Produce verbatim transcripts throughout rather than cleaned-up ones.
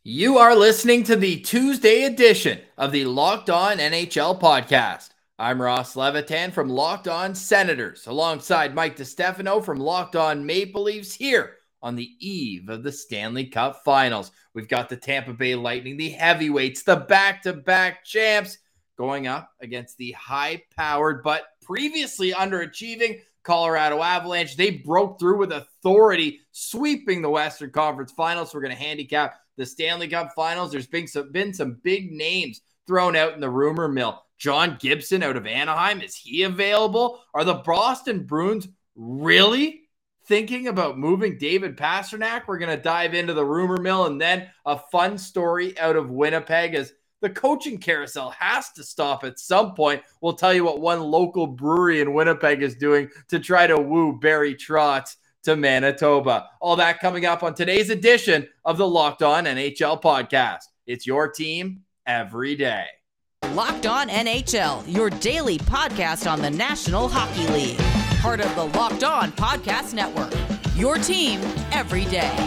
You are listening to the Tuesday edition of the Locked On N H L podcast. I'm Ross Levitan from Locked On Senators, alongside Mike DiStefano from Locked On Maple Leafs here on the eve of the Stanley Cup Finals. We've got the Tampa Bay Lightning, the heavyweights, the back-to-back champs, going up against the high-powered but previously underachieving Colorado Avalanche. They broke through with authority, sweeping the Western Conference Finals. We're going to handicap the Stanley Cup Finals. There's been some, been some big names thrown out in the rumor mill. John Gibson out of Anaheim, is he available? Are the Boston Bruins really thinking about moving David Pastrnak? We're going to dive into the rumor mill, and then a fun story out of Winnipeg as the coaching carousel has to stop at some point. We'll tell you what one local brewery in Winnipeg is doing to try to woo Barry Trotz to Manitoba. All that coming up on today's edition of the Locked On N H L podcast. It's your team every day. Locked On N H L, your daily podcast on the National Hockey League. Part of the Locked On Podcast Network, your team every day.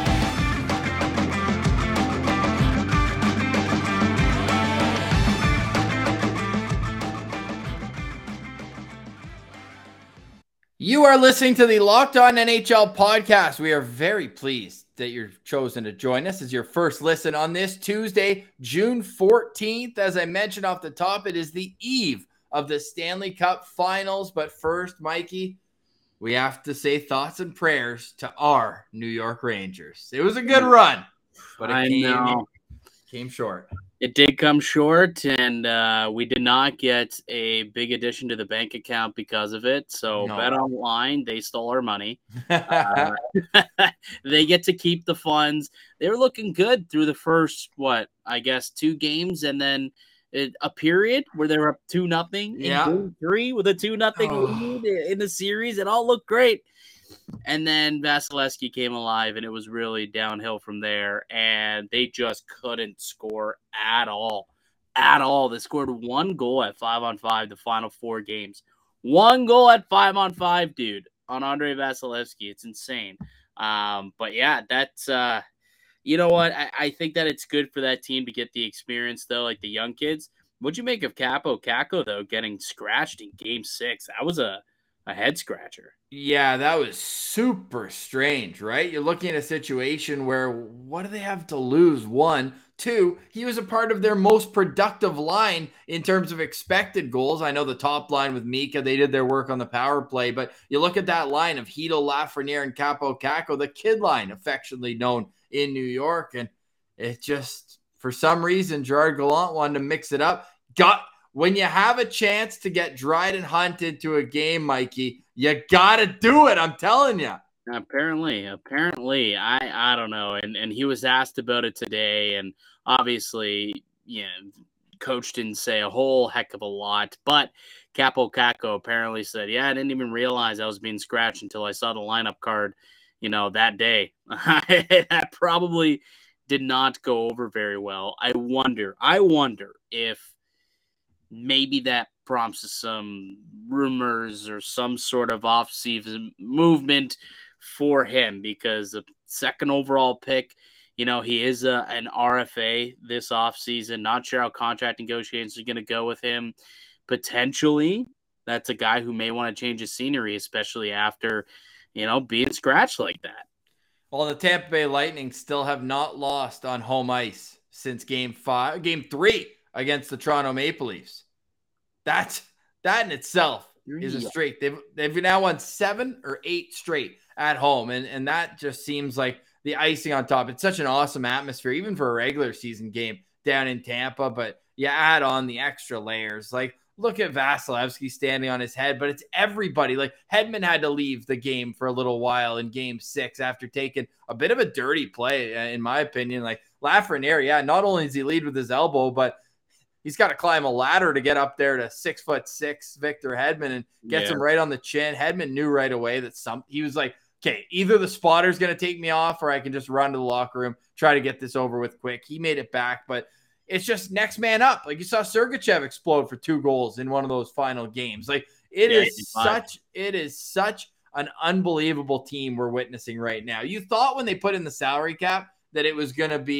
You are listening to the Locked On N H L podcast. We are very pleased that you're chosen to join us as your first listen on this Tuesday, June fourteenth. As I mentioned off the top, it is the eve of the Stanley Cup Finals. But first, Mikey, we have to say thoughts and prayers to our New York Rangers. It was a good run, but it I came, know. came short. It did come short, and uh, we did not get a big addition to the bank account because of it. So No. Bet Online, they stole our money. uh, they get to keep the funds. They were looking good through the first, what, I guess, two games, and then it, a period where they were up two nothing in Yeah. game three with a two nothing Oh. lead in the series. It all looked great. And then Vasilevsky came alive, and it was really downhill from there. And they just couldn't score at all. At all. They scored one goal at five on five the final four games. One goal at five on five, dude, on Andrei Vasilevsky. It's insane. Um, but, yeah, that's uh, – you know what? I, I think that it's good for that team to get the experience, though, like the young kids. What'd you make of Capo Caco, though, getting scratched in game six? That was a, a head scratcher. Yeah, that was super strange, right? You're looking at a situation where what do they have to lose? One, two, he was a part of their most productive line in terms of expected goals. I know the top line with Mika, they did their work on the power play, but you look at that line of Hedo, Lafreniere, and Capo Caco, the kid line, affectionately known in New York, and it just, for some reason, Gerard Gallant wanted to mix it up. Got When you have a chance to get Dryden Hunt into a game, Mikey, you got to do it. I'm telling you. Apparently, apparently, I, I don't know. And and he was asked about it today, and obviously, you know, coach didn't say a whole heck of a lot. But Capo Caco apparently said, yeah, I didn't even realize I was being scratched until I saw the lineup card, you know, that day. That probably did not go over very well. I wonder, I wonder if maybe that prompts some rumors or some sort of off-season movement for him, because the second overall pick, you know, he is a, an R F A this offseason. Not sure how contract negotiations are going to go with him. Potentially, that's a guy who may want to change his scenery, especially after, you know, being scratched like that. Well, the Tampa Bay Lightning still have not lost on home ice since game five, game three against the Toronto Maple Leafs. That's that in itself is a streak. They've they've now won seven or eight straight at home, and and that just seems like the icing on top. It's such an awesome atmosphere, even for a regular season game down in Tampa. But you add on the extra layers. Like, look at Vasilevsky standing on his head, but it's everybody. Like, Hedman had to leave the game for a little while in game six after taking a bit of a dirty play, in my opinion. Like, Lafreniere, yeah, not only does he lead with his elbow, but he's got to climb a ladder to get up there to six foot six Victor Hedman and gets Yeah. him right on the chin. Hedman knew right away that some he was like, okay, either the spotter's going to take me off or I can just run to the locker room, try to get this over with quick. He made it back, but it's just next man up. Like, you saw Sergachev explode for two goals in one of those final games. Like, it Yeah, is such, it is such an unbelievable team we're witnessing right now. You thought when they put in the salary cap that it was going to be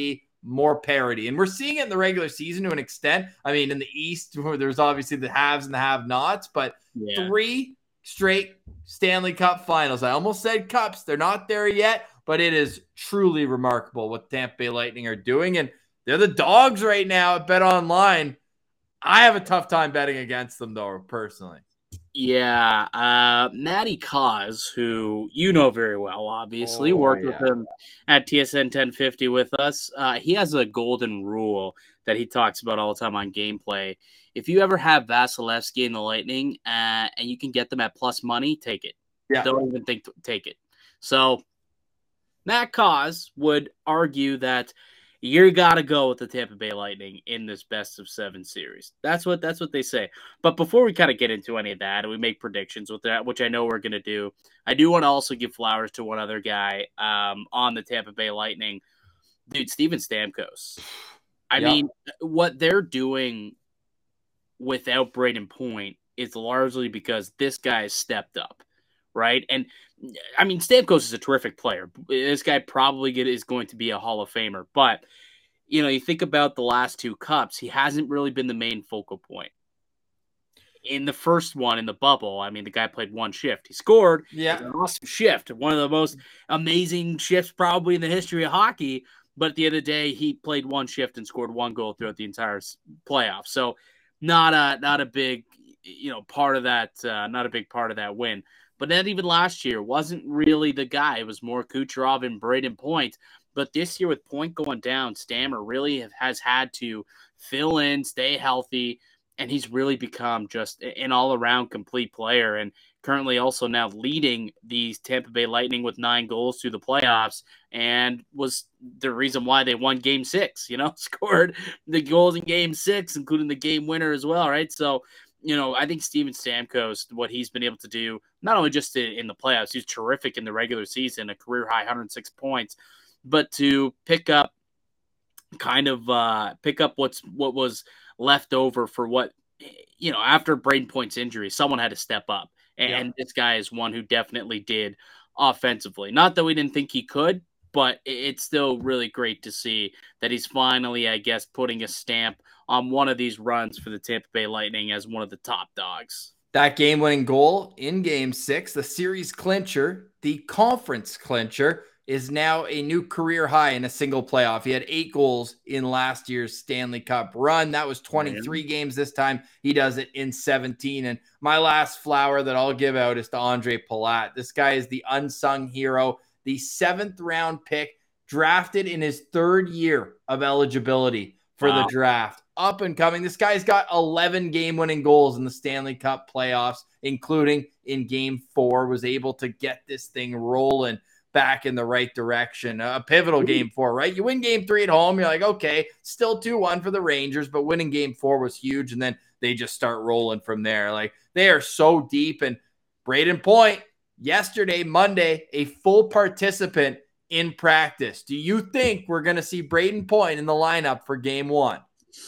more parity. And we're seeing it in the regular season to an extent. I mean, in the East, where there's obviously the haves and the have-nots, but yeah. three straight Stanley Cup finals. I almost said cups. They're not there yet, but it is truly remarkable what Tampa Bay Lightning are doing. And they're the dogs right now at Bet Online. I have a tough time betting against them, though, personally. Yeah, uh, Matty Cause, who you know very well, obviously, oh, worked yeah. with him at T S N ten fifty with us. Uh, he has a golden rule that he talks about all the time on Gameplay. If you ever have Vasilevsky in the Lightning uh, and you can get them at plus money, take it. Yeah. Don't even think to take it. So Matt Cause would argue that you got to go with the Tampa Bay Lightning in this best of seven series. That's what that's what they say. But before we kind of get into any of that and we make predictions with that, which I know we're going to do, I do want to also give flowers to one other guy um, on the Tampa Bay Lightning. Dude, Steven Stamkos. I yep. mean, what they're doing without Braden Point is largely because this guy has stepped up, right? And I mean, Stamkos is a terrific player. This guy probably get, is going to be a Hall of Famer. But, you know, you think about the last two cups, he hasn't really been the main focal point. In the first one, in the bubble, I mean, the guy played one shift. He scored. Yeah. An awesome shift. One of the most amazing shifts probably in the history of hockey. But at the end of the day, he played one shift and scored one goal throughout the entire playoff. So not a, not a big, you know, part of that, uh, not a big part of that win. But then even last year wasn't really the guy. It was more Kucherov and Braden Point. But this year with Point going down, Stammer really have, has had to fill in, stay healthy, and he's really become just an all-around complete player. And currently also now leading the Tampa Bay Lightning with nine goals through the playoffs, and was the reason why they won Game Six. You know, scored the goals in Game Six, including the game winner as well, right? So, you know, I think Steven Stamkos, what he's been able to do, not only just in the playoffs, he's terrific in the regular season, a career-high one hundred six points, but to pick up kind of uh, pick up what's what was left over for what, you know, after Braden Point's injury, someone had to step up. And, yeah. and this guy is one who definitely did offensively. Not that we didn't think he could, but it's still really great to see that he's finally, I guess, putting a stamp on one of these runs for the Tampa Bay Lightning as one of the top dogs. That game-winning goal in Game six, the series clincher, the conference clincher, is now a new career high in a single playoff. He had eight goals in last year's Stanley Cup run. That was twenty-three Man. games. This time he does it in seventeen. And my last flower that I'll give out is to Andre Palat. This guy is the unsung hero, the seventh round pick, drafted in his third year of eligibility for wow. the draft. Up and coming. This guy's got eleven game-winning goals in the Stanley Cup playoffs, including in Game four, was able to get this thing rolling back in the right direction. A pivotal Game four, right? You win Game three at home, you're like, okay, still two one for the Rangers, but winning Game four was huge, and then they just start rolling from there. Like, they are so deep. And Braden Point, yesterday, Monday, a full participant in practice. Do you think we're going to see Braden Point in the lineup for Game one?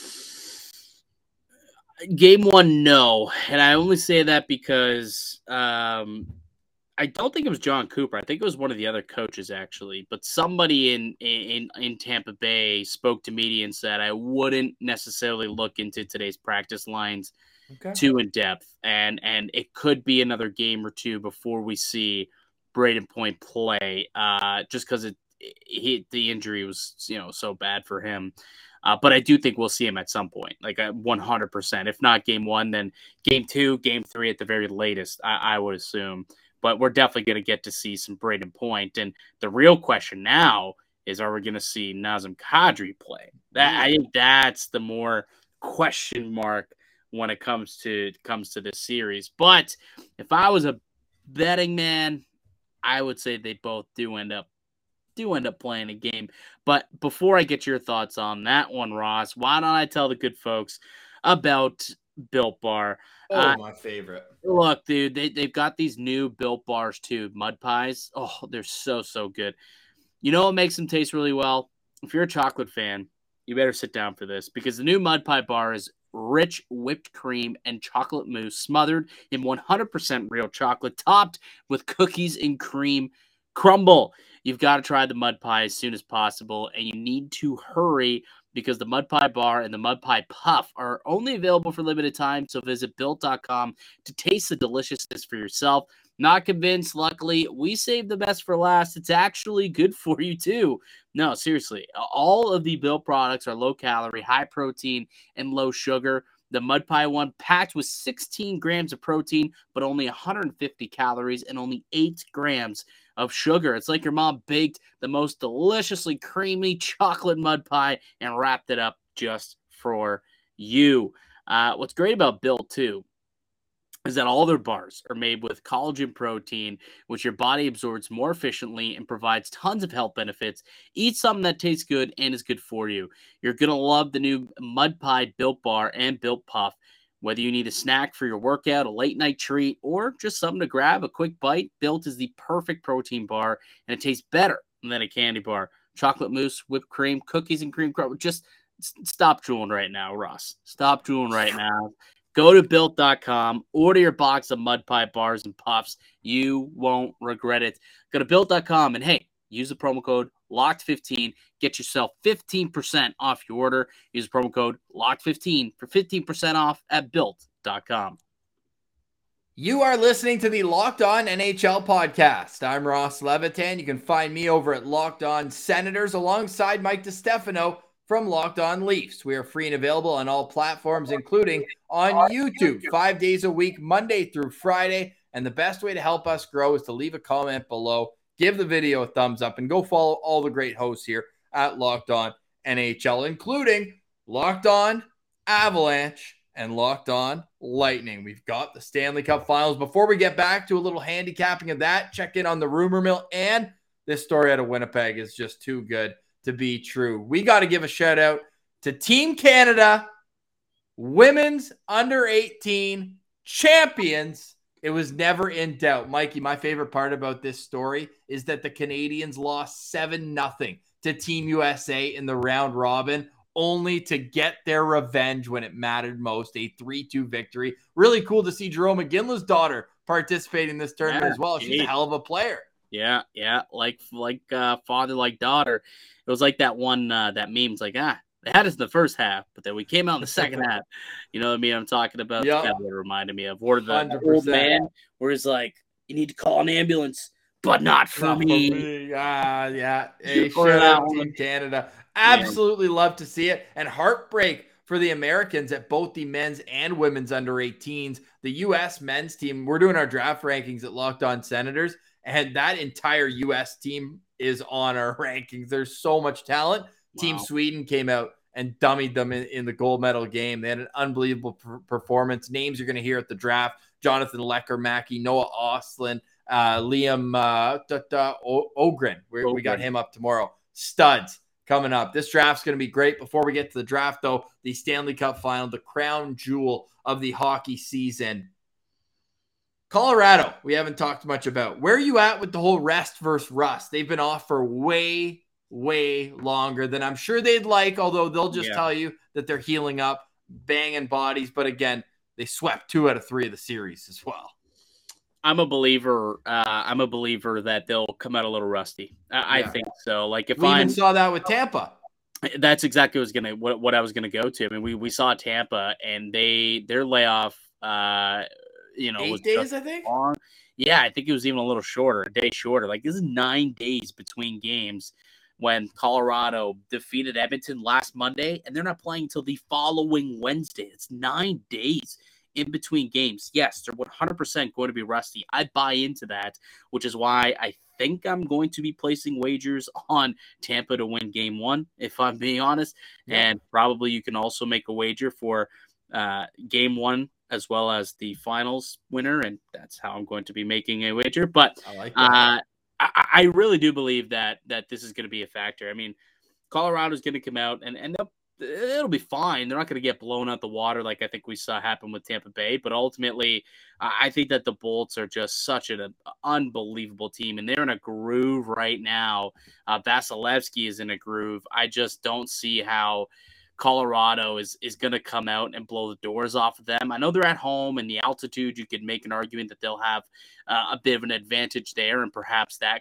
Game one, no. And I only say that because um, I don't think it was John Cooper. I think it was one of the other coaches, actually. But somebody in, in, in Tampa Bay spoke to media and said, I wouldn't necessarily look into today's practice lines okay. too in depth. And, and it could be another game or two before we see Braden Point play, uh, just because it, he, the injury was, you know, so bad for him. Uh, but I do think we'll see him at some point, like uh, one hundred percent. If not game one, then game two, game three at the very latest, I, I would assume. But we're definitely going to get to see some Braden Point. And the real question now is, are we going to see Nazem Kadri play? That, I think that's the more question mark when it comes to comes to this series. But if I was a betting man, I would say they both do end up do end up playing a game. But before I get your thoughts on that one, Ross, why don't I tell the good folks about Built Bar? Oh, uh, my favorite. Look, dude, they, they've got these new Built Bars too, mud pies. Oh, they're so, so good. You know what makes them taste really well? If you're a chocolate fan, you better sit down for this, because the new mud pie bar is rich whipped cream and chocolate mousse smothered in one hundred percent real chocolate, topped with cookies and cream crumble. You've got to try the mud pie as soon as possible, and you need to hurry because the mud pie bar and the mud pie puff are only available for limited time. So visit built dot com to taste the deliciousness for yourself. Not convinced? Luckily, we saved the best for last. It's actually good for you too. No, seriously, all of the Built products are low calorie, high protein, and low sugar. The mud pie one packed with sixteen grams of protein, but only one hundred fifty calories and only eight grams of sugar. It's like your mom baked the most deliciously creamy chocolate mud pie and wrapped it up just for you. Uh, what's great about Built too is that all their bars are made with collagen protein, which your body absorbs more efficiently and provides tons of health benefits. Eat something that tastes good and is good for you. You're going to love the new Mud Pie Built Bar and Built Puff. Whether you need a snack for your workout, a late night treat, or just something to grab, a quick bite, Built is the perfect protein bar, and it tastes better than a candy bar. Chocolate mousse, whipped cream, cookies, and cream crumble. Just stop drooling right now, Ross. Stop drooling right now. Go to built dot com, order your box of Mud Pie bars and puffs. You won't regret it. Go to built dot com and, hey, use the promo code locked fifteen. Get yourself fifteen percent off your order. Use the promo code locked fifteen for fifteen percent off at built dot com. You are listening to the Locked On N H L podcast. I'm Ross Levitan. You can find me over at Locked On Senators alongside Mike DeStefano from Locked On Leafs. We are free and available on all platforms, including on YouTube, five days a week, Monday through Friday. And the best way to help us grow is to leave a comment below, give the video a thumbs up, and go follow all the great hosts here at Locked On N H L, including Locked On Avalanche and Locked On Lightning. We've got the Stanley Cup Finals. Before we get back to a little handicapping of that, check in on the rumor mill. And this story out of Winnipeg is just too good to be true. We got to give a shout out to Team Canada, women's under eighteen champions. It was never in doubt. Mikey, my favorite part about this story is that the Canadians lost seven nothing to Team U S A in the round robin, only to get their revenge when it mattered most, a three two victory. Really cool to see Jerome McGinley's daughter participate in this tournament yeah, as well. She's a hell of a player. Yeah, yeah, like like uh, father, like daughter. It was like that one, uh, that meme. It's like, ah, they had us in the first half, but then we came out in the second half. You know what I mean? I'm talking about. Yep. That's what it reminded me of. Or the one hundred percent old man, where it's like, you need to call an ambulance, but not for not me. me. Ah, yeah. Hey, shout out Team Canada. Absolutely yeah. Love to see it. And heartbreak for the Americans at both the men's and women's under eighteens. The U S men's team, we're doing our draft rankings at Locked On Senators, and that entire U S team is on our rankings. There's so much talent. Wow. Team Sweden came out and dummied them in, in the gold medal game. They had an unbelievable per- performance. Names you're going to hear at the draft: Jonathan Lecker-Mackey, Noah Ostlund, uh, Liam uh, da, da, o- Ogren. We, we got him up tomorrow. Studs coming up. This draft's going to be great. Before we get to the draft, though, the Stanley Cup Final, the crown jewel of the hockey season. Colorado, we haven't talked much about. Where are you at with the whole rest versus rust? They've been off for way, way longer than I'm sure they'd like, although they'll just yeah. tell you that they're healing up, banging bodies. But again, they swept two out of three of the series as well. I'm a believer. Uh, I'm a believer that they'll come out a little rusty. I, yeah. I think so. Like if we I even saw that with Tampa. That's exactly what was gonna what, what I was gonna go to. I mean, we we saw Tampa and they their layoff. Uh, you know, eight was days. I think. Long. Yeah, I think it was even a little shorter, a day shorter. Like this is nine days between games. When Colorado defeated Edmonton last Monday, and they're not playing until the following Wednesday. It's nine days in between games. Yes, they're one hundred percent going to be rusty. I buy into that, which is why I think I'm going to be placing wagers on Tampa to win game one, if I'm being honest. Yeah. And probably you can also make a wager for uh, game one as well as the finals winner, and that's how I'm going to be making a wager. But I like that. Uh, I, I really do believe that that this is going to be a factor. I mean, Colorado's going to come out and end up, it'll be fine. They're not going to get blown out the water like I think we saw happen with Tampa Bay. But ultimately, I think that the Bolts are just such an, an unbelievable team, and they're in a groove right now. Uh, Vasilevsky is in a groove. I just don't see how Colorado is is going to come out and blow the doors off of them. I know they're at home, and the altitude, you could make an argument that they'll have uh, a bit of an advantage there, and perhaps that could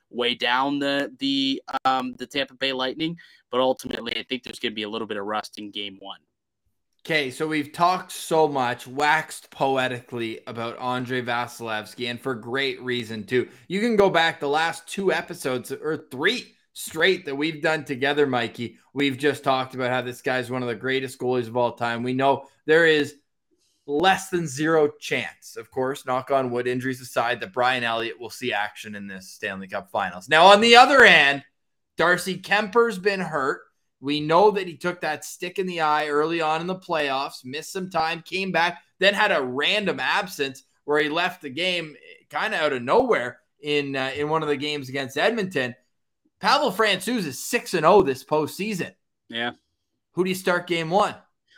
weigh down the the um, the Tampa Bay Lightning. But ultimately, I think there's going to be a little bit of rust in game one. Okay, so we've talked so much, waxed poetically about Andrei Vasilevskiy, and for great reason, too. You can go back the last two episodes, or three straight that we've done together, Mikey. We've just talked about how this guy's one of the greatest goalies of all time. We know there is less than zero chance, of course, knock on wood, injuries aside, that Brian Elliott will see action in this Stanley Cup Finals. Now, on the other hand, Darcy Kuemper's been hurt. We know that he took that stick in the eye early on in the playoffs, missed some time, came back, then had a random absence where he left the game kind of out of nowhere in uh, in one of the games against Edmonton. Pavel Francouz is six and oh this postseason. Yeah. Who do you start game one?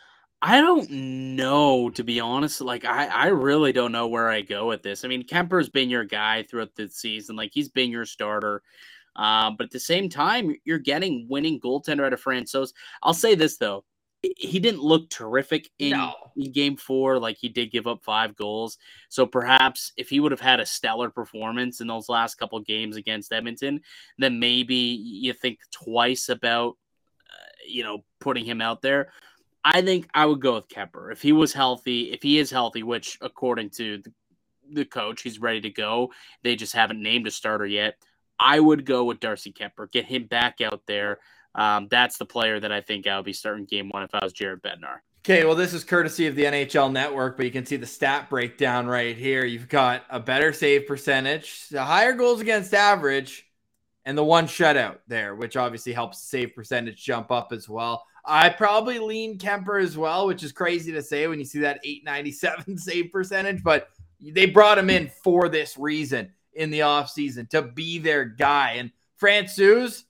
I don't know, to be honest. Like, I, I really don't know where I go with this. I mean, Kemper's been your guy throughout the season. Like, he's been your starter. Um, but at the same time, you're getting winning goaltender out of Francouz. I'll say this, though. He didn't look terrific in, no. in game four. Like, he did give up five goals. So perhaps if he would have had a stellar performance in those last couple games against Edmonton, then maybe you think twice about, uh, you know, putting him out there. I think I would go with Kuemper. If he was healthy, if he is healthy, which according to the, the coach, he's ready to go. They just haven't named a starter yet. I would go with Darcy Kuemper, get him back out there. Um, that's the player that I think I would be starting game one if I was Jared Bednar. Okay, well, this is courtesy of the N H L Network, but you can see the stat breakdown right here. You've got a better save percentage, the higher goals against average, and the one shutout there, which obviously helps the save percentage jump up as well. I probably lean Kuemper as well, which is crazy to say when you see that eight ninety-seven save percentage, but they brought him in for this reason in the offseason, to be their guy. And Francouz,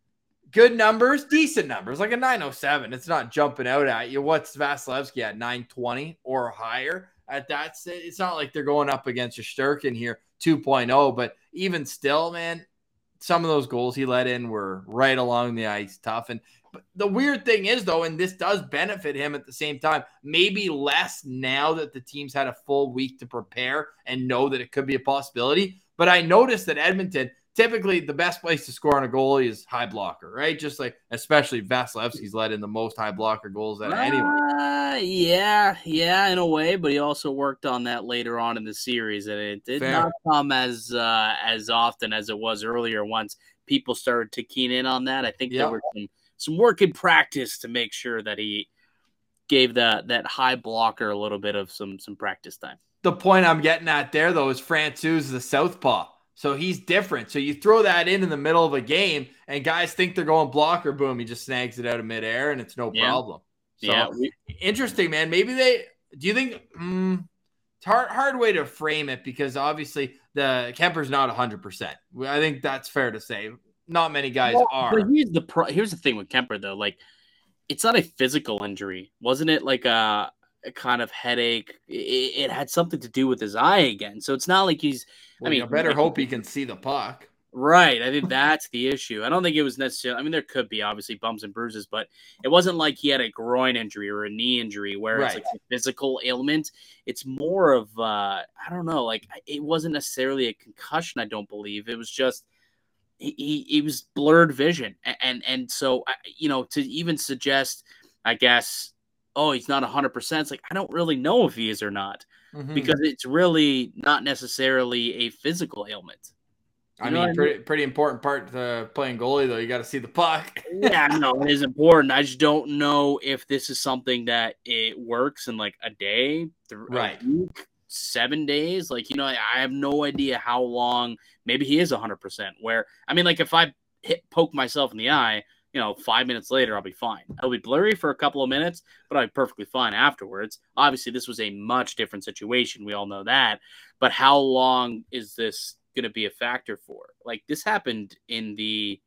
good numbers, decent numbers, like a nine oh seven. It's not jumping out at you. What's Vasilevskiy at, nine twenty or higher? At that, it's not like they're going up against Shesterkin here, two point oh, but even still, man, some of those goals he let in were right along the ice, tough. And but the weird thing is, though, and this does benefit him at the same time, maybe less now that the team's had a full week to prepare and know that it could be a possibility. But I noticed that Edmonton, typically the best place to score on a goalie is high blocker, right? Just like, especially Vasilevsky's let in the most high blocker goals out of anyone. Uh, yeah, yeah, in a way, but he also worked on that later on in the series, and it did Fair. not come as uh, as often as it was earlier once people started to keen in on that. I think Yep. there were some, some work in practice to make sure that he gave that that high blocker a little bit of some some practice time. The point I'm getting at there, though, is Francouz is a southpaw. So he's different. So you throw that in in the middle of a game, and guys think they're going blocker, boom, he just snags it out of midair, and it's no Yeah. problem. So Yeah, we- interesting, man. Maybe they – do you think mm, – it's hard, hard way to frame it because obviously the Kemper's not one hundred percent. I think that's fair to say. Not many guys Well, are. But here's the pro- here's the thing with Kuemper, though. Like, it's not a physical injury. Wasn't it like a, a kind of headache? It, it had something to do with his eye again. So it's not like he's – Well, I mean, you better like, hope he can see the puck. Right. I think that's the issue. I don't think it was necessarily – I mean, there could be, obviously, bumps and bruises, but it wasn't like he had a groin injury or a knee injury where it's Right. like a physical ailment. It's more of uh, – I don't know. Like, it wasn't necessarily a concussion, I don't believe. It was just – He, he he was blurred vision, and and, and so you know, to even suggest, I guess, oh, he's not a hundred percent. It's like I don't really know if he is or not Mm-hmm. because it's really not necessarily a physical ailment. You I know mean, what I pretty, pretty important part to playing goalie, though. You got to see the puck. Yeah, no, it is important. I just don't know if this is something that it works in like a day, th- Right. a week, seven days. Like, you know, I, I have no idea how long. Maybe he is one hundred percent. Where, I mean, like if I hit poke myself in the eye, you know, five minutes later, I'll be fine. I'll be blurry for a couple of minutes, but I'll be perfectly fine afterwards. Obviously, this was a much different situation. We all know that. But how long is this going to be a factor for? Like, this happened in the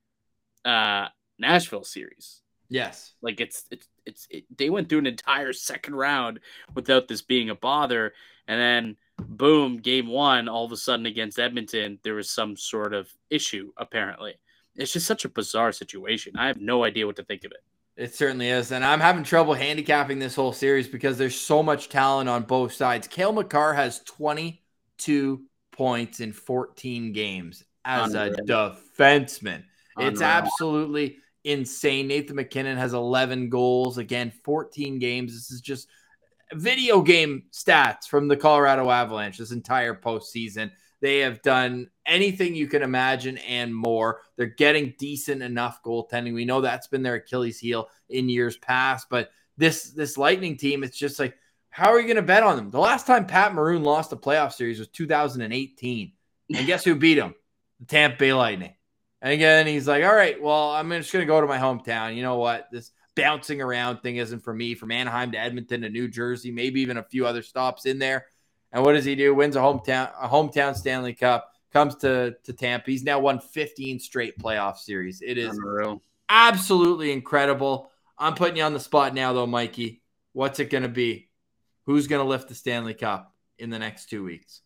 uh, Nashville series. Yes. Like, it's, it's, it's, it, they went through an entire second round without this being a bother. And then, boom, game one, all of a sudden against Edmonton, there was some sort of issue, apparently. It's just such a bizarre situation. I have no idea what to think of it. It certainly is. And I'm having trouble handicapping this whole series because there's so much talent on both sides. Cale Makar has twenty-two points in fourteen games. as a Unreal. defenseman. It's Unreal. absolutely insane. Nathan MacKinnon has eleven goals. Again, fourteen games. This is just video game stats from the Colorado Avalanche this entire postseason. They have done anything you can imagine and more. They're getting decent enough goaltending. We know that's been their Achilles heel in years past, but this this Lightning team, it's just like, how are you going to bet on them? The last time Pat Maroon lost a playoff series was two thousand eighteen. And guess who beat him? The Tampa Bay Lightning. And again, he's like, all right, well, I'm just going to go to my hometown. You know what? This bouncing around thing isn't for me. From Anaheim to Edmonton to New Jersey, maybe even a few other stops in there. And what does he do? Wins a hometown a hometown Stanley Cup, comes to, to Tampa. He's now won fifteen straight playoff series. It is Unreal. Absolutely incredible. I'm putting you on the spot now, though, Mikey. What's it going to be? Who's going to lift the Stanley Cup in the next two weeks?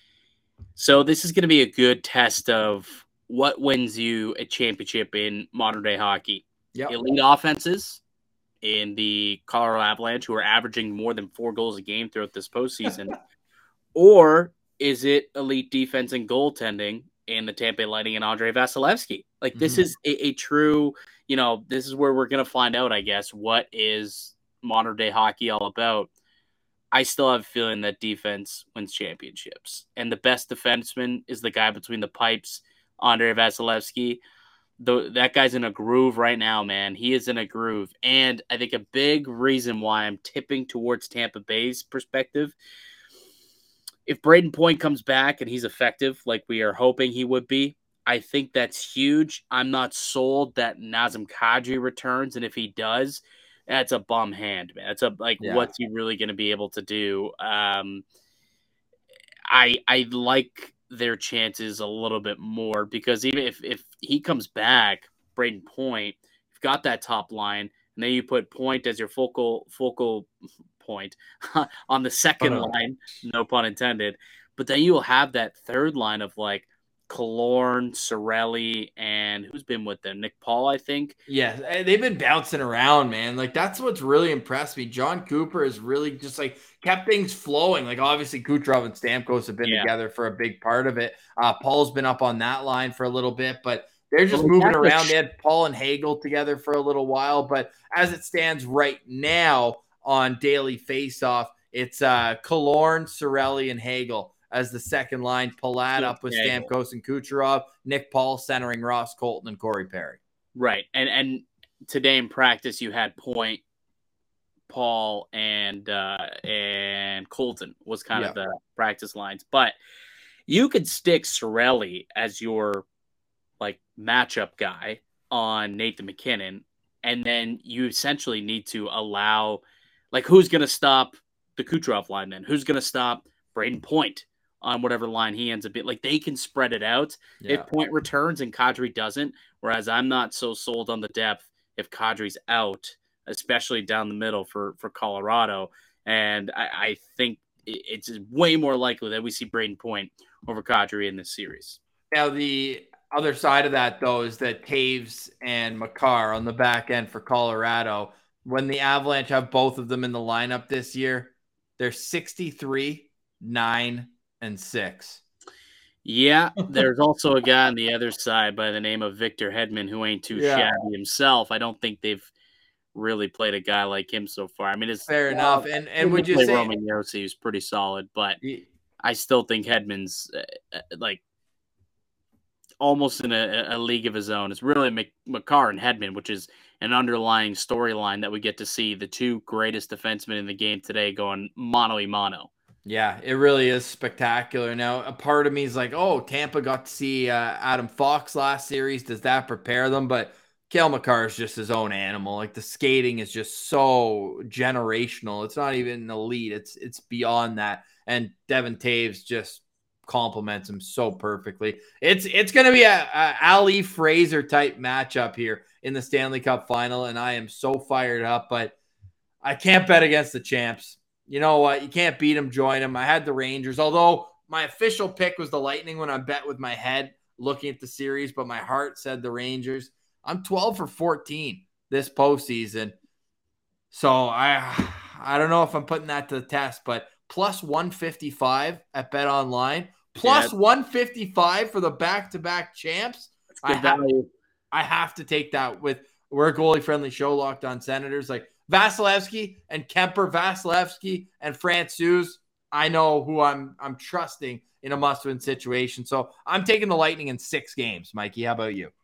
So this is going to be a good test of what wins you a championship in modern day hockey. Yep. Elite offenses in the Colorado Avalanche, who are averaging more than four goals a game throughout this postseason, or is it elite defense and goaltending in the Tampa Bay Lightning and Andrei Vasilevsky? Like, this Mm-hmm. is a, a true, you know, this is where we're going to find out, I guess, what is modern day hockey all about. I still have a feeling that defense wins championships. And the best defenseman is the guy between the pipes, Andrei Vasilevsky. The, that guy's in a groove right now, man. He is in a groove. And I think a big reason why I'm tipping towards Tampa Bay's perspective, if Braden Point comes back and he's effective like we are hoping he would be, I think that's huge. I'm not sold that Nazem Kadri returns. And if he does, that's a bum hand, man. That's a like, Yeah. What's he really going to be able to do? Um, I I like their chances a little bit more because even if if he comes back, Braden Point, you've got that top line, and then you put Point as your focal focal point on the second Oh, no. line, no pun intended. But then you'll have that third line of like Killorn, Cirelli, and who's been with them? Nick Paul, I think. Yeah, they've been bouncing around, man. Like, that's what's really impressed me. John Cooper has really just like kept things flowing. Like, obviously Kucherov and Stamkos have been Yeah. together for a big part of it. Uh, Paul's been up on that line for a little bit, but they're just Well, moving that's a around. sh- They had Paul and Hagel together for a little while, but as it stands right now on Daily Faceoff, it's uh, Killorn, Cirelli, and Hagel as the second line. Palat up with Hagel. Stamkos and Kucherov. Nick Paul centering Ross Colton and Corey Perry. Right. And and today in practice you had Point, Paul, and uh, and Colton was kind Yeah. of the practice lines. But you could stick Cirelli as your like matchup guy on Nathan MacKinnon, and then you essentially need to allow like who's gonna stop the Kucherov line then? Who's gonna stop Braden Point on whatever line he ends up being? Like, they can spread it out. Yeah. If Point returns and Kadri doesn't, whereas I'm not so sold on the depth if Kadri's out, especially down the middle for, for Colorado. And I, I think it's way more likely that we see Braden Point over Kadri in this series. Now, the other side of that, though, is that Taves and Makar on the back end for Colorado, when the Avalanche have both of them in the lineup this year, they're sixty-three, nine, and six. Yeah, there's also a guy on the other side by the name of Victor Hedman who ain't too Yeah. shabby himself. I don't think they've really played a guy like him so far. I mean, it's Fair enough. And and would you play say Roman Yossi, who's pretty solid, but I still think Hedman's uh, uh, like almost in a, a league of his own. It's really Mc, Makar and Hedman, which is an underlying storyline that we get to see the two greatest defensemen in the game today going mano a mano. Yeah, it really is spectacular. Now, a part of me is like, oh, Tampa got to see uh, Adam Fox last series. Does that prepare them? But Cale Makar is just his own animal. Like, the skating is just so generational. It's not even elite. It's it's beyond that. And Devin Taves just complements him so perfectly. It's it's going to be a, a Ali Fraser type matchup here in the Stanley Cup final, and I am so fired up. But I can't bet against the champs. You know what? You can't beat them, join them. I had the Rangers, although my official pick was the Lightning when I bet with my head looking at the series, but my heart said the Rangers. I'm twelve for fourteen this postseason. So I I don't know if I'm putting that to the test, but plus one fifty-five at Bet Online plus Yeah. one fifty-five for the back-to-back champs. That's good I have, value. I have to take that with we're a goalie-friendly show, Locked On Senators. Like Vasilevsky and Kemper, Vasilevsky and Francouz. I know who I'm I'm trusting in a must-win situation. So I'm taking the Lightning in six games. Mikey, how about you?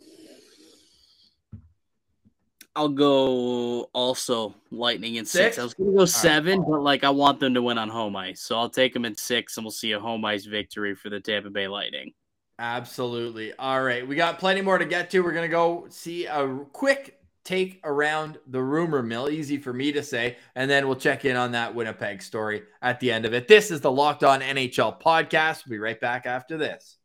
I'll go also Lightning in six. Six? I was going to go seven, right. But like I want them to win on home ice. So I'll take them in six, and we'll see a home ice victory for the Tampa Bay Lightning. Absolutely. All right. We got plenty more to get to. We're going to go see a quick take around the rumor mill. Easy for me to say. And then we'll check in on that Winnipeg story at the end of it. This is the Locked On N H L podcast. We'll be right back after this.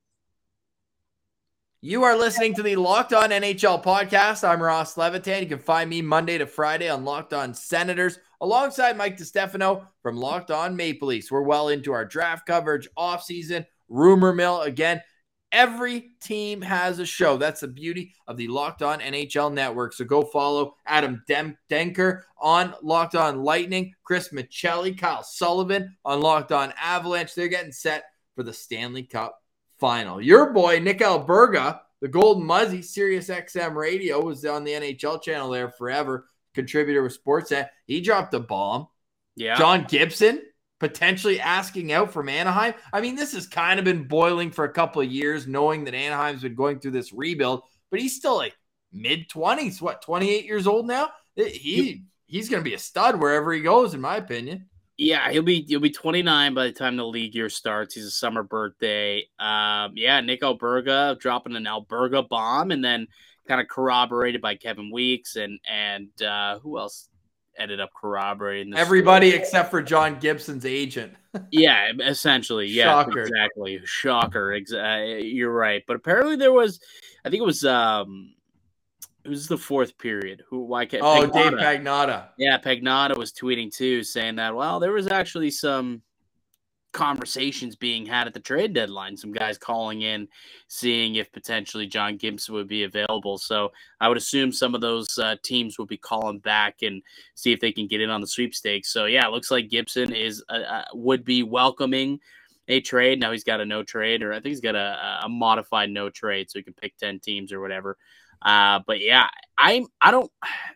You are listening to the Locked On N H L podcast. I'm Ross Levitan. You can find me Monday to Friday on Locked On Senators alongside Mike DiStefano from Locked On Maple Leafs. We're well into our draft coverage, offseason, rumor mill. Again, every team has a show. That's the beauty of the Locked On N H L network. So go follow Adam Dem- Denker on Locked On Lightning, Chris Michelli, Kyle Sullivan on Locked On Avalanche. They're getting set for the Stanley Cup final. Your boy, Nick Alberga, the Golden Muzzy, Sirius X M Radio, was on the N H L channel there forever, contributor with Sportsnet. He dropped a bomb. Yeah. John Gibson potentially asking out from Anaheim. I mean, this has kind of been boiling for a couple of years, knowing that Anaheim's been going through this rebuild, but he's still like mid-twenties, what, twenty-eight years old now? He He's going to be a stud wherever he goes, in my opinion. Yeah, he'll be he'll be twenty-nine by the time the league year starts. He's a summer birthday. Um, yeah, Nick Alberga dropping an Alberga bomb, and then kind of corroborated by Kevin Weeks and and uh, who else ended up corroborating this? Everybody story? except for John Gibson's agent. Yeah, essentially. Yeah, Shocker. Exactly. Shocker. Exa- you're right. But apparently there was, I think it was. Um, It was the fourth period. Who? Why can't? Oh, Pagnotta. Dave Pagnotta. Yeah, Pagnotta was tweeting too, saying that, well, there was actually some conversations being had at the trade deadline. Some guys calling in, seeing if potentially John Gibson would be available. So I would assume some of those uh, teams will be calling back and see if they can get in on the sweepstakes. So yeah, it looks like Gibson is uh, uh, would be welcoming a trade. Now he's got a no trade, or I think he's got a, a modified no trade, so he can pick ten teams or whatever. Uh, but yeah, I'm, I don't,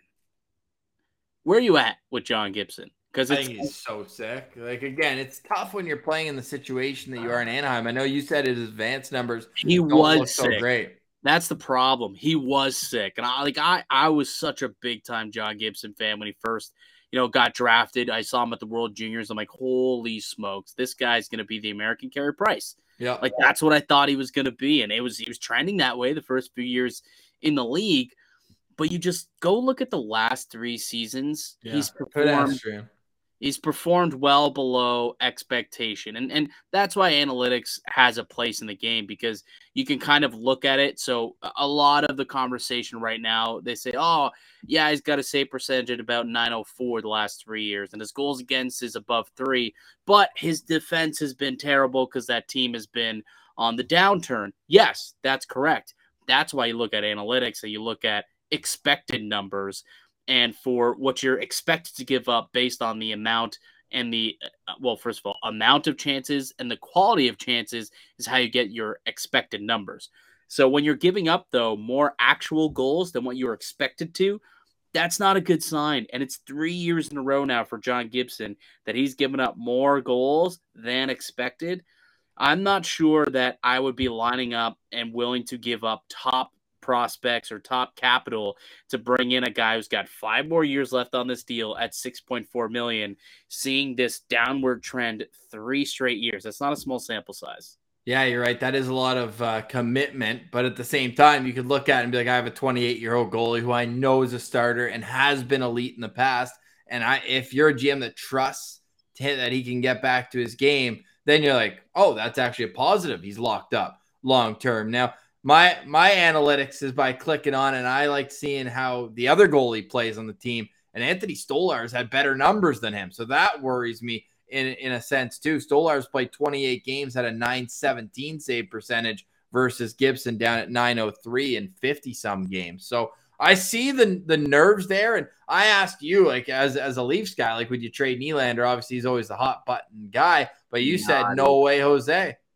where are you at with John Gibson? Because I think he's so sick. Like, again, it's tough when you're playing in the situation that you are in Anaheim. I know you said his advanced numbers he don't was look so sick. great. That's the problem. He was sick. And I, like, I, I was such a big time John Gibson fan when he first, you know, got drafted. I saw him at the World Juniors. I'm like, holy smokes, this guy's going to be the American Carey Price. Yeah. Like, that's what I thought he was going to be. And it was, he was trending that way the first few years in the league, but you just go look at the last three seasons. Yeah. He's performed. He's performed well below expectation, and and that's why analytics has a place in the game, because you can kind of look at it. So a lot of the conversation right now, they say, "Oh, yeah, he's got a save percentage at about nine oh four the last three years, and his goals against is above three, but his defense has been terrible because that team has been on the downturn." Yes, that's correct. That's why you look at analytics and you look at expected numbers, and for what you're expected to give up based on the amount and the, well, first of all, amount of chances and the quality of chances is how you get your expected numbers. So when you're giving up, though, more actual goals than what you were expected to, that's not a good sign. And it's three years in a row now for John Gibson that he's given up more goals than expected. I'm not sure that I would be lining up and willing to give up top prospects or top capital to bring in a guy who's got five more years left on this deal at six point four million dollars, seeing this downward trend three straight years. That's not a small sample size. Yeah, you're right. That is a lot of uh, commitment. But at the same time, you could look at it and be like, I have a twenty-eight-year-old goalie who I know is a starter and has been elite in the past. And I, if you're a G M that trusts that he can get back to his game, then you're like, oh, that's actually a positive. He's locked up long term. Now, my my analytics is by clicking on, and I like seeing how the other goalie plays on the team. And Anthony Stolarz had better numbers than him. So that worries me in, in a sense, too. Stolarz played twenty-eight games, had a nine seventeen save percentage versus Gibson down at nine oh three in fifty-some games. So I see the the nerves there, and I asked you, like, as as a Leafs guy, like, would you trade Nylander? Obviously, he's always the hot button guy, but you said no way, Jose.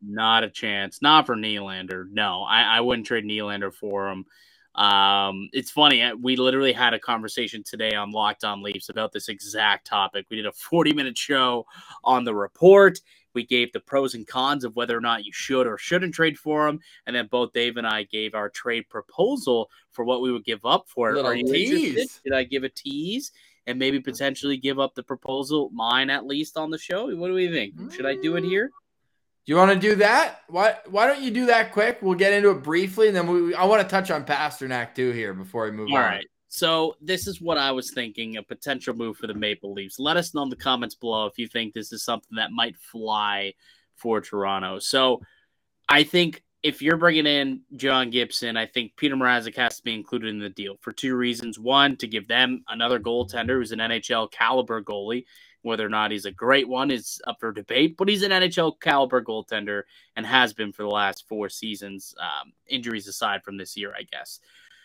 Not a chance. Not for Nylander. No, I, I wouldn't trade Nylander for him. Um, it's funny. We literally had a conversation today on Locked On Leafs about this exact topic. We did a forty minute show on the report. We gave the pros and cons of whether or not you should or shouldn't trade for him. And then both Dave and I gave our trade proposal for what we would give up for it. Little Are you tease. interested? Did I give a tease and maybe potentially give up the proposal, mine at least, on the show? What do we think? Should I do it here? Do you want to do that? Why why don't you do that quick? We'll get into it briefly, and then we I want to touch on Pasternak too here before we move All on. All right. So this is what I was thinking, a potential move for the Maple Leafs. Let us know in the comments below if you think this is something that might fly for Toronto. So I think if you're bringing in John Gibson, I think Peter Mrazek has to be included in the deal for two reasons. One, to give them another goaltender who's an N H L caliber goalie. Whether or not he's a great one is up for debate, but he's an N H L caliber goaltender and has been for the last four seasons, um, injuries aside from this year, I guess.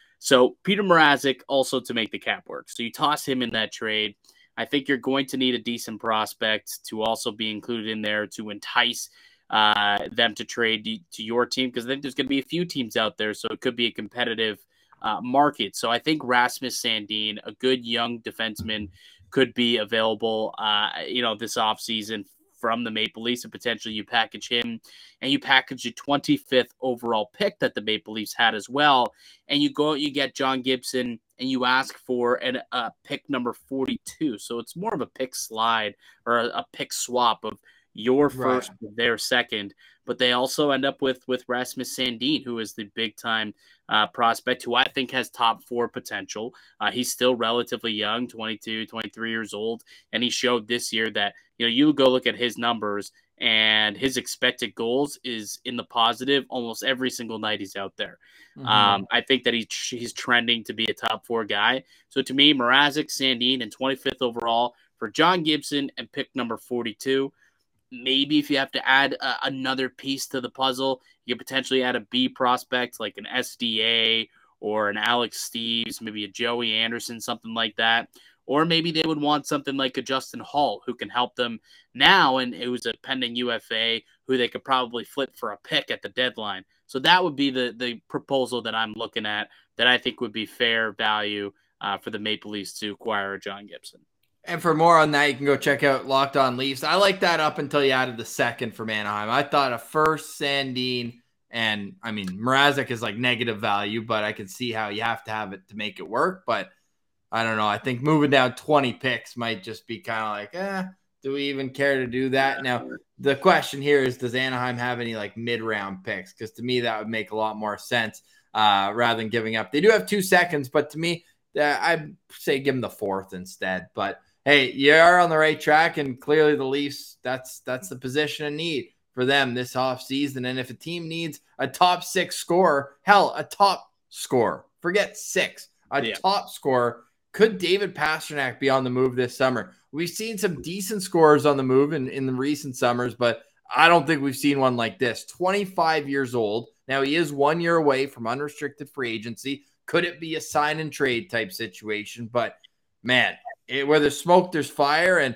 So Peter Mrazek also to make the cap work. So you toss him in that trade. I think you're going to need a decent prospect to also be included in there to entice uh, them to trade to your team, because I think there's going to be a few teams out there, so it could be a competitive uh, market. So I think Rasmus Sandin, a good young defenseman, could be available, uh, you know, this offseason from the Maple Leafs, and potentially you package him and you package a twenty-fifth overall pick that the Maple Leafs had as well. And you go, you get John Gibson and you ask for an, a pick number forty-two. So it's more of a pick slide or a, a pick swap of your first, right, their second. But they also end up with, with Rasmus Sandin, who is the big time uh, prospect, who I think has top four potential. Uh, he's still relatively young, twenty-two, twenty-three years old. And he showed this year that, you know, you go look at his numbers and his expected goals is in the positive almost every single night he's out there. Mm-hmm. Um, I think that he, he's trending to be a top four guy. So to me, Mrazek, Sandin, and twenty-fifth overall for John Gibson and pick number forty-two. Maybe if you have to add uh, another piece to the puzzle, you could potentially add a B prospect like an S D A or an Alex Steves, maybe a Joey Anderson, something like that. Or maybe they would want something like a Justin Hall who can help them now and who's a pending U F A who they could probably flip for a pick at the deadline. So that would be the, the proposal that I'm looking at that I think would be fair value uh, for the Maple Leafs to acquire a John Gibson. And for more on that, you can go check out Locked On Leafs. I like that up until you added the second from Anaheim. I thought a first, Sandin, and I mean, Mrazek is like negative value, but I can see how you have to have it to make it work. But I don't know. I think moving down twenty picks might just be kind of like, eh, do we even care to do that? Now, the question here is, does Anaheim have any like mid-round picks? Because to me, that would make a lot more sense uh, rather than giving up. They do have two seconds, but to me, uh, I'd say give them the fourth instead. But hey, you are on the right track, and clearly the Leafs, that's that's the position of need for them this offseason. And if a team needs a top six scorer, hell, a top scorer, forget six, a yeah. top scorer, could David Pasternak be on the move this summer? We've seen some decent scorers on the move in, in the recent summers, but I don't think we've seen one like this. twenty-five years old. Now, he is one year away from unrestricted free agency. Could it be a sign and trade type situation? But, man, It, where there's smoke, there's fire, and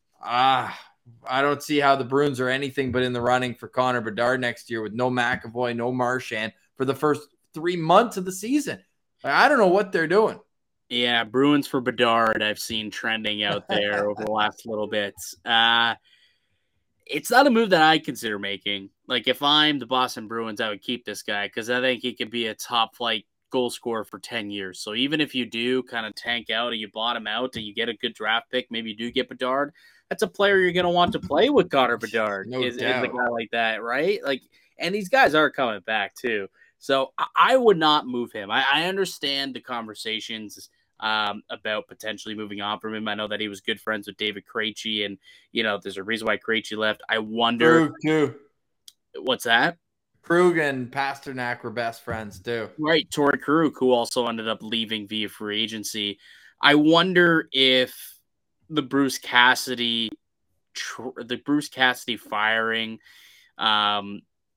uh, I don't see how the Bruins are anything but in the running for Connor Bedard next year with no McAvoy, no Marchand for the first three months of the season. I don't know what they're doing. Yeah, Bruins for Bedard I've seen trending out there over the last little bit. Uh, it's not a move that I consider making. Like, if I'm the Boston Bruins, I would keep this guy because I think he could be a top-flight goal scorer for ten years. So even if you do kind of tank out and you bottom out and you get a good draft pick, maybe you do get Bedard, that's a player you're going to want to play with. Connor Bedard no is, is doubt. a guy like that, right? Like, and these guys are coming back too. So I, I would not move him. I, I understand the conversations um, about potentially moving on from him. I know that he was good friends with David Krejci, and you know there's a reason why Krejci left. I wonder. Krug too. What's that? Krug and Pasternak were best friends too. Right, Torrey Krug, who also ended up leaving via free agency. I wonder if the Bruce Cassidy, tr- the Bruce Cassidy firing, um,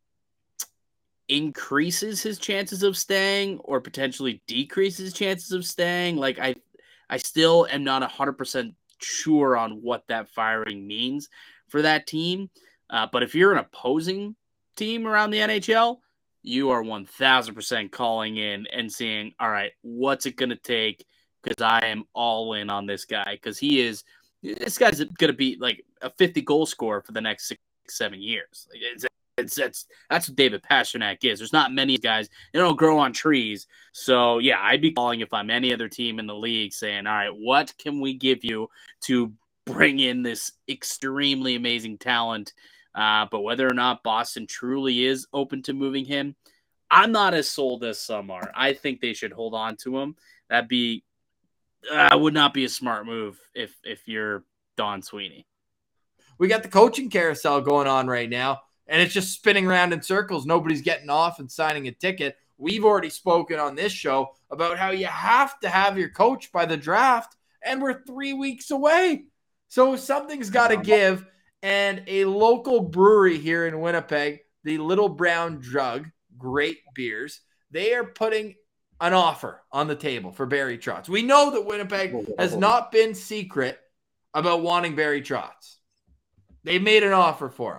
increases his chances of staying or potentially decreases chances of staying. Like I, I still am not a hundred percent sure on what that firing means for that team. Uh, but if you're an opposing team around the N H L, you are one thousand percent calling in and saying, all right, what's it going to take? Because I am all in on this guy because he is – this guy's going to be like a fifty goal scorer for the next six, seven years. It's, it's, it's, that's what David Pastrnak is. There's not many guys. They don't grow on trees. So, yeah, I'd be calling if I'm any other team in the league saying, all right, what can we give you to bring in this extremely amazing talent? Uh, but whether or not Boston truly is open to moving him, I'm not as sold as some are. I think they should hold on to him. That'd be uh, would not be a smart move if if you're Don Sweeney. We got the coaching carousel going on right now, and it's just spinning around in circles. Nobody's getting off and signing a ticket. We've already spoken on this show about how you have to have your coach by the draft, and we're three weeks away. So something's got to give. And a local brewery here in Winnipeg, the Little Brown Jug, great beers, they are putting an offer on the table for Barry Trotz. We know that Winnipeg has not been secret about wanting Barry Trotz. They made an offer for him.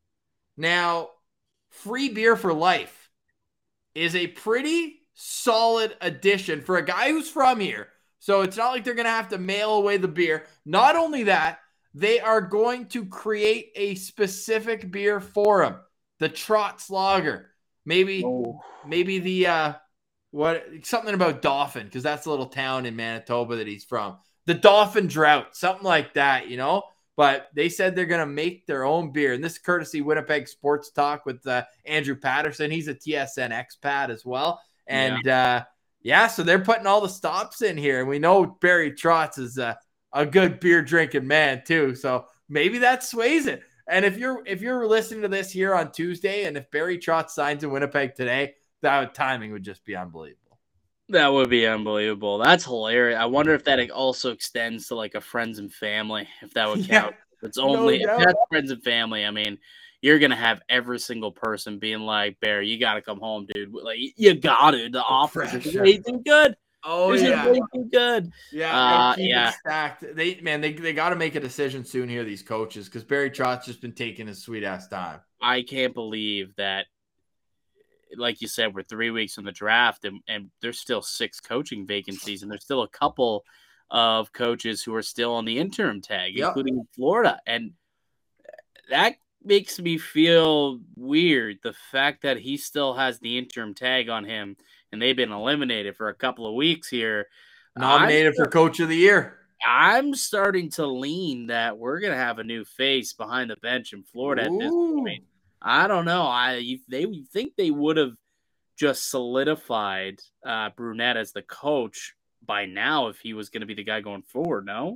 Now, free beer for life is a pretty solid addition for a guy who's from here. So it's not like they're going to have to mail away the beer. Not only that, they are going to create a specific beer for him. The Trotz Lager. Maybe, oh. maybe the, uh, what, something about Dauphin, because that's a little town in Manitoba that he's from. The Dauphin Drought, something like that, you know? But they said they're going to make their own beer. And this is courtesy Winnipeg Sports Talk with uh, Andrew Patterson. He's a T S N expat as well. And, yeah. Uh, yeah, so they're putting all the stops in here. And we know Barry Trotz is uh, a good beer drinking man too. So maybe that sways it. And if you're if you're listening to this here on Tuesday, and if Barry Trotz signs in Winnipeg today, that timing would just be unbelievable. That would be unbelievable. That's hilarious. I wonder if that also extends to like a friends and family, if that would count. Yeah, it's only no if that's friends and family. I mean, you're gonna have every single person being like, Barry, you gotta come home, dude. Like you gotta. The offers are way too good. Oh this yeah, way too good. Yeah, uh, keep yeah. It stacked. They man, they they got to make a decision soon here. These coaches, because Barry Trotz just been taking his sweet ass time. I can't believe that. Like you said, we're three weeks from the draft, and, and there's still six coaching vacancies, and there's still a couple of coaches who are still on the interim tag, yep. including in Florida, and that makes me feel weird. The fact that he still has the interim tag on him. And they've been eliminated for a couple of weeks here. Nominated for Coach of the Year. I'm starting to lean that we're going to have a new face behind the bench in Florida Ooh. At this point. I don't know. I they think they would have just solidified uh, Brunette as the coach by now if he was going to be the guy going forward, no?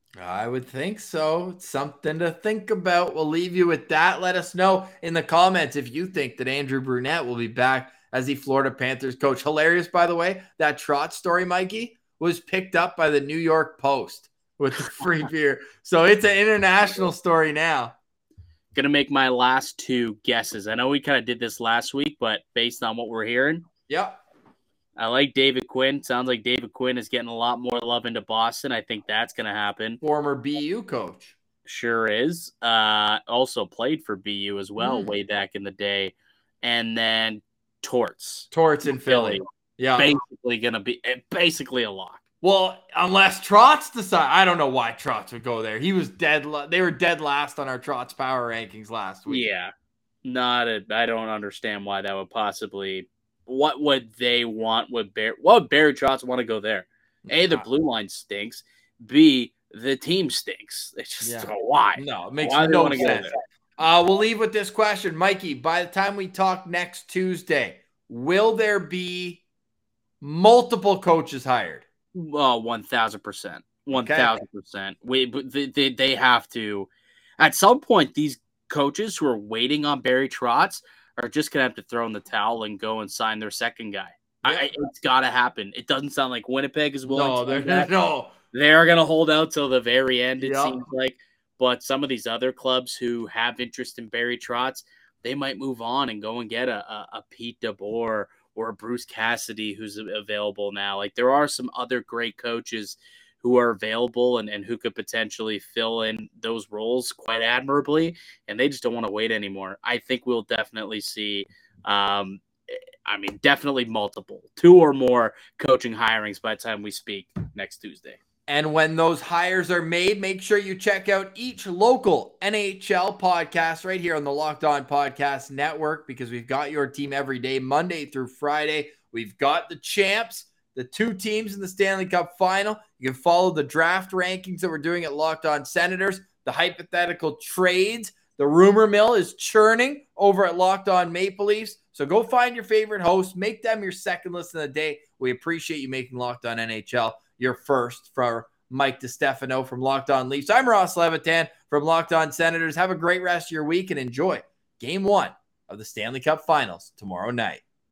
I would think so. It's something to think about. We'll leave you with that. Let us know in the comments if you think that Andrew Brunette will be back as the Florida Panthers coach. Hilarious, by the way, that Trotz story, Mikey, was picked up by the New York Post with the free beer. So it's an international story now. Going to make my last two guesses. I know we kind of did this last week, but based on what we're hearing. Yep. I like David Quinn. Sounds like David Quinn is getting a lot more love into Boston. I think that's going to happen. Former B U coach. Sure is. Uh, also played for B U as well mm. way back in the day. And then Torts. Torts in Philly. Philly. Yeah. Basically going to be basically a lock. Well, unless Trotz decide, I don't know why Trotz would go there. He was dead. They were dead last on our Trotz power rankings last week. Yeah. Not a, I don't understand why that would possibly, what would they want with Barry? What would Barry Trotz want to go there? A, the blue line stinks. B, the team stinks. It's just yeah. why? No, it makes why no sense. Uh, we'll leave with this question. Mikey, by the time we talk next Tuesday, will there be multiple coaches hired? Oh, one thousand percent. one thousand percent. We, they, they have to. At some point, these coaches who are waiting on Barry Trotz are just going to have to throw in the towel and go and sign their second guy. Yeah. I, it's got to happen. It doesn't sound like Winnipeg is willing no, to do that. No, they're going to hold out till the very end, it yep. seems like. But some of these other clubs who have interest in Barry Trotz, they might move on and go and get a, a, a Pete DeBoer or a Bruce Cassidy who's available now. Like there are some other great coaches who are available and, and who could potentially fill in those roles quite admirably, and they just don't want to wait anymore. I think we'll definitely see, um, I mean, definitely multiple, two or more coaching hirings by the time we speak next Tuesday. And when those hires are made, make sure you check out each local N H L podcast right here on the Locked On Podcast Network, because we've got your team every day, Monday through Friday. We've got the champs, the two teams in the Stanley Cup final. You can follow the draft rankings that we're doing at Locked On Senators, the hypothetical trades. The rumor mill is churning over at Locked On Maple Leafs. So go find your favorite host. Make them your second listen of the day. We appreciate you making Locked On N H L your first. For Mike DiStefano from Locked On Leafs, I'm Ross Levitan from Locked On Senators. Have a great rest of your week and enjoy Game one of the Stanley Cup Finals tomorrow night.